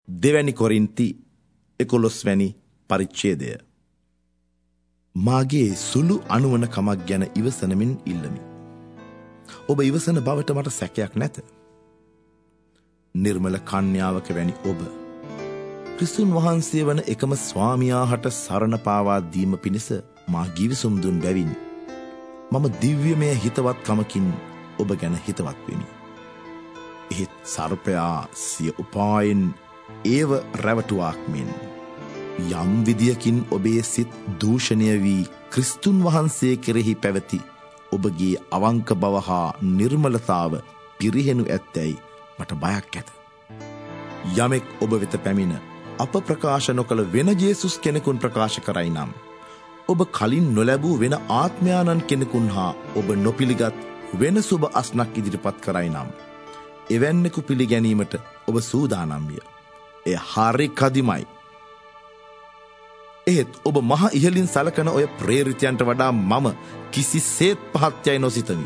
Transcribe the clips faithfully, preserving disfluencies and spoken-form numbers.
දෙවැනි කොරින්ති එකොළොස් වැනි පරිච්ඡේදය. මාගේ සුළු අනුවන කමක් ගැන ඉවසනමින් ඉල්ලමි. ඔබ ඉවසන බවට මට සැකයක් නැත. නිර්මල කන්‍යාවක වැනි ඔබ ක්‍රිස්තුන් වහන්සේ වන එකම ස්වාමියා හට සරණ පාවා දීම පිණිස මා ගිවිසුම් දුන් බැවින් මම දිව්‍යමය හිතවත්කමකින් ඔබ ගැන හිතවත් වෙමි. එහෙත් සර්පයා සිය උපායෙන් ඒව රැවටුවාක් මෙන් යම් විදියකින් ඔබේ සිත් දූෂණය වී ක්‍රිස්තුන් වහන්සේ කෙරෙහි පැවති ඔබගේ අවංක බව හා නිර්මලතාව පිරිහෙනු ඇත්තැයි මට බයක් ඇත. යමෙක් ඔබ වෙත පැමිණ අප ප්‍රකාශ නොකළ වෙන ජේසුස් කෙනෙකුන් ප්‍රකාශ කරයි නම් ඔබ කලින් නොලැබූ වෙන ආත්මයාණන් කෙනෙකුන් හා ඔබ නොපිළිගත් වෙන සුබ අස්නක් ඉදිරිපත් කරයි නම් එවැන්නෙකු පිළිගැනීමට ඔබ සූදානම්ය. එය හරි කදිමයි. එහෙත් ඔබ මහ ඉහලින් සලකන ඔය ප්‍රේරිතයන්ට වඩා මම කිසිසේත් පහත්යයි නොසිතමි.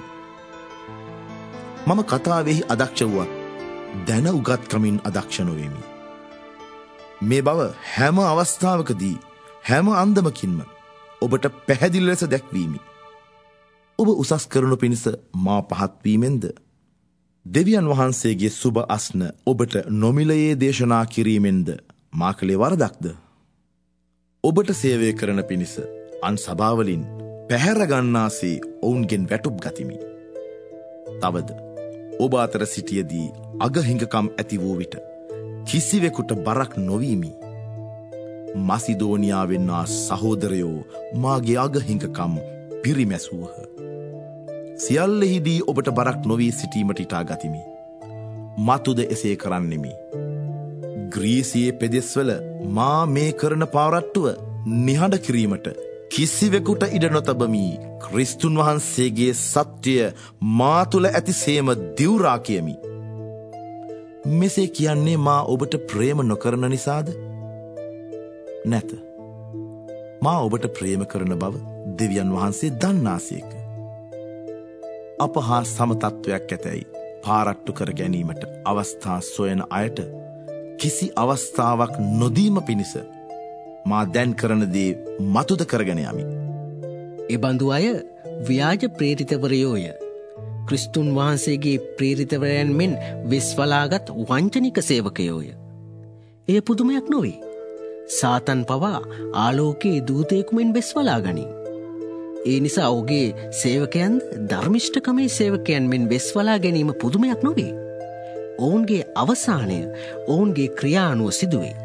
මම කතාවෙහි අදක්ෂ වුවත් දැන උගත්කමින් අදක්ෂ නොවෙමි. මේ බව හැම අවස්ථාවකදී හැම අන්දමකින්ම ඔබට පැහැදිලි ලෙස දැක්වීමි. ඔබ උසස් කරනු පිණිස මා පහත් වීමෙන්ද දෙවියන් වහන්සේගේ සුබ අස්න ඔබට නොමිලයේ දේශනා කිරීමෙන්ද මා කළේ වරදක්ද? ඔබට සේවය කරන පිණිස අන් සභාවලින් පැහැරගන්නාසේ ඔවුන්ගෙන් වැටුප් ගතිමි. තවද ඔබ අතර සිටියදී අගහිඟකම් ඇති වූ විට කිසිවෙකුට බරක් නොවීමි. මසිදෝනියාවෙන් ආ සහෝදරයෝ මාගේ අගහිඟකම් පිරිමැසූහ. සියල්ලෙහිදී ඔබට බරක් නොවී සිටීමට ඉටා ගතිමි. මතුද එසේ කරන්නෙමි. ග්‍රීසියේ පෙදෙස්වල මා මේ කරන පාරට්ටුව නිහඬ කිරීමට කිසිවෙකුට ඉඩ නොතබමි. ක්‍රිස්තුන් වහන්සේගේ සත්‍යය මා තුළ ඇති සේම දිවුරා කියමි. මෙසේ කියන්නේ මා ඔබට ප්‍රේම නොකරන නිසාද? නැත. මා ඔබට ප්‍රේම කරන බව දෙවියන් වහන්සේ දන්නාසේක. අප හා සමතත්වයක් ඇතැයි පාරට්ටු කර ගැනීමට අවස්ථා සොයන අයට කිසි අවස්ථාවක් නොදීම පිණිස මා දැන් කරන දේ මතුද කරගෙන යමි. එබඳු අය ව්‍යාජ ප්‍රේරිතවරයෝය. ක්‍රිස්තුන් වහන්සේගේ ප්‍රේරිතවරයන් මෙන් වෙස්වලාගත් වංචනික සේවකයෝය. එය පුදුමයක් නොවේ. සාතන් පවා ආලෝකයේ දූතයෙකුමෙන් වෙස්වලා ගනී. ඒ නිසා ඔහුගේ සේවකයන් ධර්මිෂ්ඨකමේ සේවකයන් මෙන් වෙස්වලා ගැනීම පුදුමයක් නොවේ. ඔවුන්ගේ අවසානය ඔවුන්ගේ ක්‍රියානුව සිදුවේ.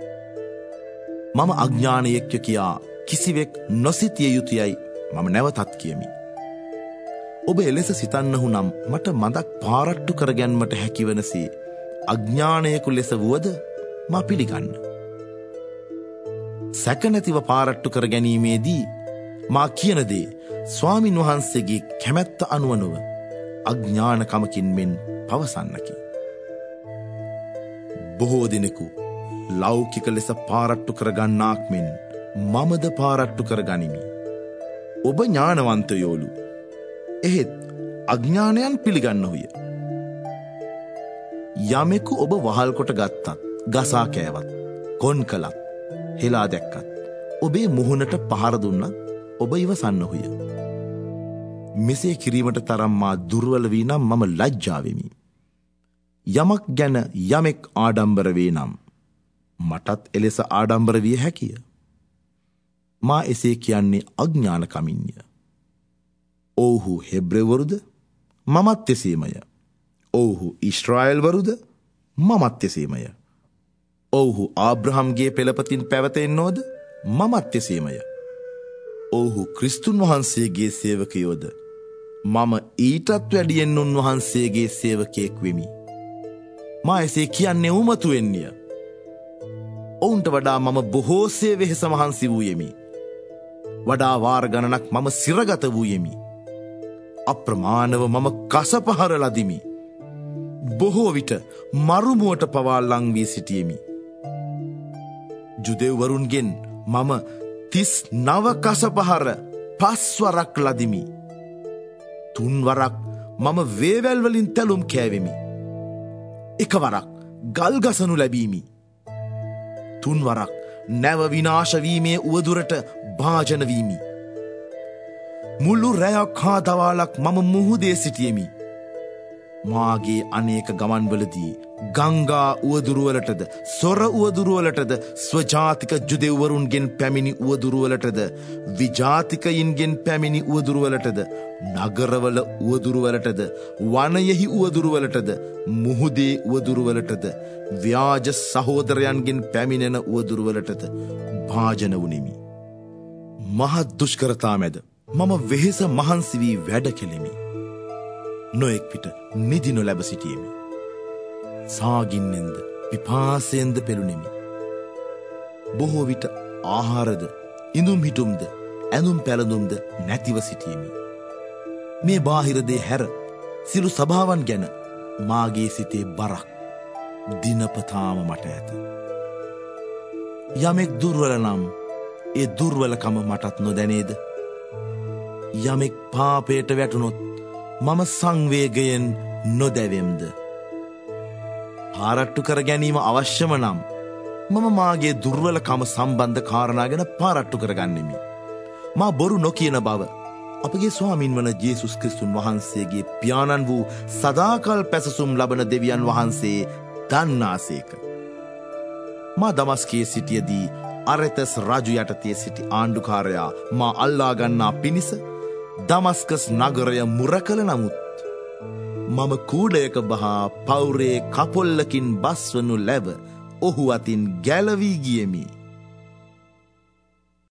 මම අඥානයෙක්ය කියා කිසිවෙක් නොසිතිය යුතුයයි මම නැවතත් කියමි. ඔබ එලෙස සිතන්නහු නම් මට මදක් පාරට්ටු කරගැන්මට හැකිවනසේ අඥානයකු ලෙස වුවද මා පිළිගන්න. සැකනැතිව පාරට්ටු කර ගැනීමේදී මා කියන දේ ස්වාමින් වහන්සේගේ කැමැත්ත අනුව නොව අඥානකමකින් මෙන් පවසන්නකි. බොහෝ දෙනෙකු ලෞකික ලෙස පාරට්ටු කරගන්නාක් මෙන් මමද පාරට්ටු කරගනිමි. ඔබ ඥානවන්තයෝලු. එහෙත් අඥානයන් පිළිගන්නහුය. යමෙකු ඔබ වහල් කොට ගත්තත්, ගසා කෑවත්, කොන් කළත්, හෙලා දැක්කත්, ඔබේ මුහුණට පහර දුන්නත් ඔබ ඉවසන්නහුය. මෙසේ කිරීමට තරම් මා දුර්වල වී නම් මම ලැජ්ජා වෙමි. යමක් ගැන යමෙක් ආඩම්බර වේ නම් මටත් එලෙස ආඩම්බර විය හැකිය. මා එසේ කියන්නේ අඥානකමින්ය. ඔවුහු හෙබ්‍රෙවරුද? මමත් එසේමය. ඔවුහු ඊශ්‍රායෙල්වරුද? මමත් එසේමය. ඔවුහු ආබ්‍රහම්ගේ පෙළපතින් පැවතෙන්නෝද? මමත් එසේමය. ඔවුහු ක්‍රිස්තුන් වහන්සේගේ සේවකයෝද? මම ඊටත් වැඩියෙන් උන්වහන්සේගේ සේවකයෙක් වෙමි. මා එසේ කියන්නේ උමතුවෙන්ය. ඔවුන්ට වඩා මම බොහෝසේ වෙහෙස මහන්සි වූයෙමි. වඩා වාර ගණනක් මම සිරගත වූයෙමි. අප්‍රමාණව මම කසපහර ලදිමි. බොහෝ විට මරුමුවට පවා ලං වී සිටියෙමි. ජුදෙව්වරුන්ගෙන් මම තිස් නව කසපහර පස්වරක් ලදිමි. තුන්වරක් මම වේවැල් වලින් තැලුම් කෑවෙමි. එකවරක් ගල් ගසනු ලැබීමි. තුන්වරක් නැව විනාශවීමේ උවදුරට භාජනවීමි. මුල්ලු රැයක් හා දවාලක් මම මුහුදේ සිටියෙමි. මාගේ අනේක ගමන්වලදී ගංගා උවදුරුවලටද සොර උවදුරුවලටද ස්වජාතික ජුදෙව්වරුන්ගෙන් පැමිණි උවදුරුවලටද විජාතිකයින්ගෙන් පැමිණි උවදුරුවලටද නගරවල උවදුරුවලටද වනයෙහි උවදුරුවලටද මුහුදේ උවදුරුවලටද ව්‍යාජ සහෝදරයන්ගෙන් පැමිණෙන උවදුරුවලටද භාජන වුනිමි. මහත් දුෂ්කරතා මැද මම වෙහෙස මහන්සි වී වැඩ කෙලෙමි. නොයෙක් පිට නිදි නොලැබ සිටියෙමි. සාගින්නෙන්ද පිපාසයෙන්ද පෙළුණෙමි. බොහෝ විට ආහාරද ඉඳුම් හිටුම්ද ඇඳුම් පැළඳුම්ද නැතිව සිටියෙමි. මේ බාහිර දේ හැර සිළු සභාවන් ගැන මාගේ සිතේ බරක් දිනපතාම මට ඇත. යමෙක් දුර්වල නම් ඒ දුර්වලකම මටත් නොදැනේද? යමෙක් පාපයට වැටුනොත් මම සංවේගයෙන් නොදැවෙම්ද? පාරට්ටු කර ගැනීම අවශ්‍යම නම් මම මාගේ දුර්වලකම සම්බන්ධ කාරණා ගැන පාරට්ටු කරගන්නෙමි. මා බොරු නොකියන බව අපගේ ස්වාමින් වන ජේසුස් ක්‍රිස්තුන් වහන්සේගේ පියාණන් වූ සදාකල් පැසසුම් ලබන දෙවියන් වහන්සේ දන්නාසේක. මා දමස්කයේ සිටියදී අරෙතස් රජු යටතේ සිටි ආණ්ඩුකාරයා මා අල්ලා ගන්නා පිණිස දමස්කස් නගරය මුර කළ නමුත් මම කූඩයක බහා පවුරේ කපොල්ලකින් බස්වනු ලැබ ඔහු අතින් ගැලවී ගියෙමි.